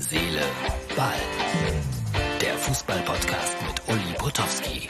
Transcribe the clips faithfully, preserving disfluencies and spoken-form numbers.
Seele, Ball. Der Fußball-Podcast mit Uli Potowski.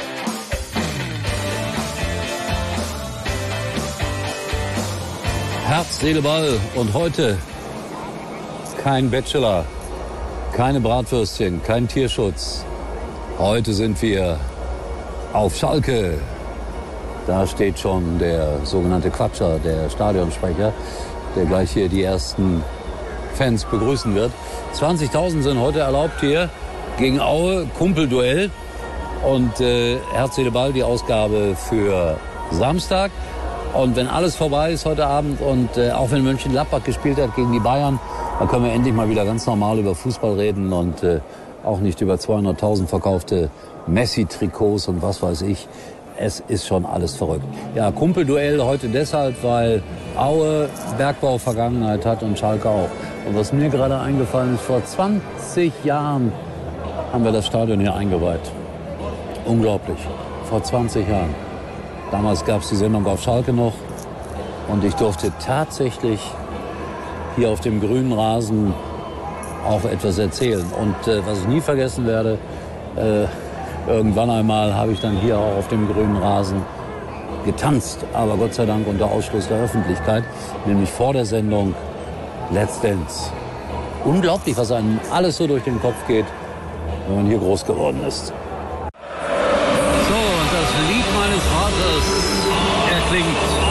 Herz, Seele, Ball. Und heute kein Bachelor, keine Bratwürstchen, kein Tierschutz. Heute sind wir auf Schalke. Da steht schon der sogenannte Quatscher, der Stadionsprecher, der gleich hier die ersten Fans begrüßen wird. zwanzigtausend sind heute erlaubt hier gegen Aue, Kumpelduell. Und äh, Herz, Seele, Ball, die Ausgabe für Samstag. Und wenn alles vorbei ist heute Abend und äh, auch wenn Mönchengladbach gespielt hat gegen die Bayern, dann können wir endlich mal wieder ganz normal über Fußball reden und äh, auch nicht über zweihunderttausend verkaufte Messi-Trikots und was weiß ich. Es ist schon alles verrückt. Ja, Kumpelduell heute deshalb, weil Aue Bergbau-Vergangenheit hat und Schalke auch. Und was mir gerade eingefallen ist, vor zwanzig Jahren haben wir das Stadion hier eingeweiht. Unglaublich. Vor zwanzig Jahren. Damals gab es die Sendung auf Schalke noch und ich durfte tatsächlich hier auf dem grünen Rasen auch etwas erzählen. Und äh, was ich nie vergessen werde, äh, irgendwann einmal habe ich dann hier auch auf dem grünen Rasen getanzt, aber Gott sei Dank unter Ausschluss der Öffentlichkeit, nämlich vor der Sendung Let's Dance. Unglaublich, was einem alles so durch den Kopf geht, wenn man hier groß geworden ist. So, und das Lied meines Vaters erklingt.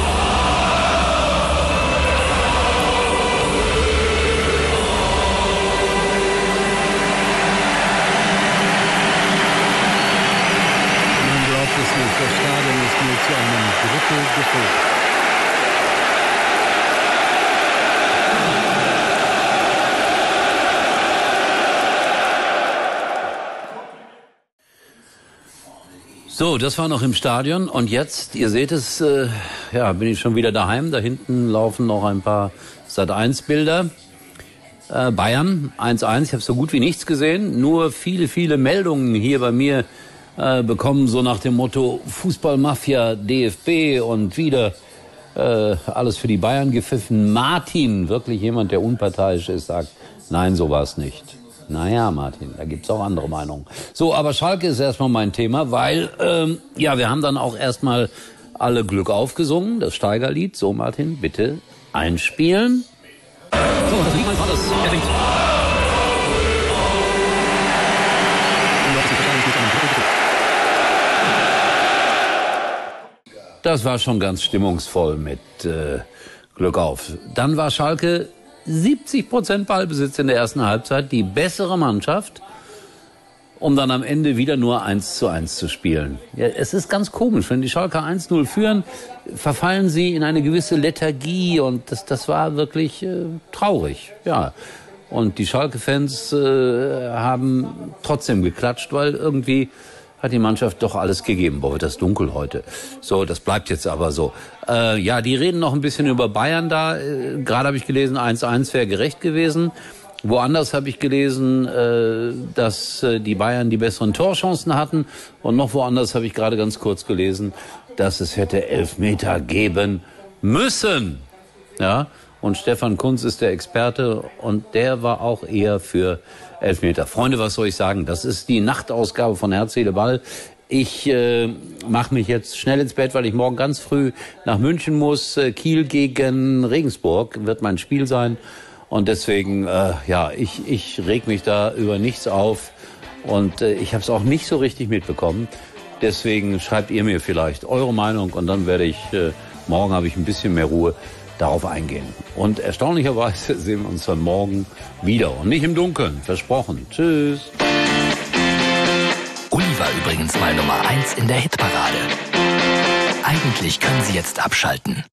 Das Stadion ist nur zu einem Drittel gefüllt. So, das war noch im Stadion und jetzt, ihr seht es, äh, ja, bin ich schon wieder daheim. Da hinten laufen noch ein paar Sat eins Bilder. Äh, Bayern eins eins, ich habe so gut wie nichts gesehen, nur viele, viele Meldungen hier bei mir Äh, bekommen, so nach dem Motto Fußballmafia, D F B und wieder äh, alles für die Bayern gepfiffen. Martin, wirklich jemand, der unparteiisch ist, sagt, nein, so war es nicht. Naja, Martin, da gibt's auch andere Meinungen. So, aber Schalke ist erstmal mein Thema, weil, ähm, ja, wir haben dann auch erstmal alle Glück aufgesungen, das Steigerlied. So, Martin, bitte einspielen. So, das Lied meines Vaters erklingt. Das war schon ganz stimmungsvoll mit äh, Glück auf. Dann war Schalke siebzig Prozent Ballbesitz in der ersten Halbzeit, die bessere Mannschaft, um dann am Ende wieder nur eins zu eins zu spielen. Ja, es ist ganz komisch, wenn die Schalker eins null führen, verfallen sie in eine gewisse Lethargie und das, das war wirklich äh, traurig. Ja. Und die Schalke-Fans äh, haben trotzdem geklatscht, weil irgendwie hat die Mannschaft doch alles gegeben. Boah, wird das dunkel heute. So, das bleibt jetzt aber so. Äh, ja, die reden noch ein bisschen über Bayern da. Äh, Gerade habe ich gelesen, eins eins wäre gerecht gewesen. Woanders habe ich gelesen, äh, dass äh, die Bayern die besseren Torchancen hatten. Und noch woanders habe ich gerade ganz kurz gelesen, dass es hätte Elfmeter geben müssen. Ja, und Stefan Kuntz ist der Experte und der war auch eher für Elfmeter. Freunde, was soll ich sagen? Das ist die Nachtausgabe von Herz, Seele, Ball. Ich äh, mache mich jetzt schnell ins Bett, weil ich morgen ganz früh nach München muss. Äh, Kiel gegen Regensburg wird mein Spiel sein. Und deswegen, äh, ja, ich, ich reg mich da über nichts auf. Und äh, ich habe es auch nicht so richtig mitbekommen. Deswegen schreibt ihr mir vielleicht eure Meinung und dann werde ich, äh, morgen habe ich ein bisschen mehr Ruhe, darauf eingehen. Und erstaunlicherweise sehen wir uns dann morgen wieder. Und nicht im Dunkeln, versprochen. Tschüss. Uli war übrigens mal Nummer eins in der Hitparade. Eigentlich können Sie jetzt abschalten.